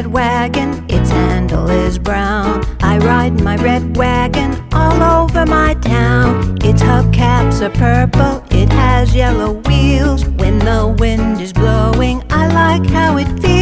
wagon, its handle is brown. I ride my red wagon all over my town. Its hubcaps are purple, it has yellow wheels. When the wind is blowing, I like how it feels.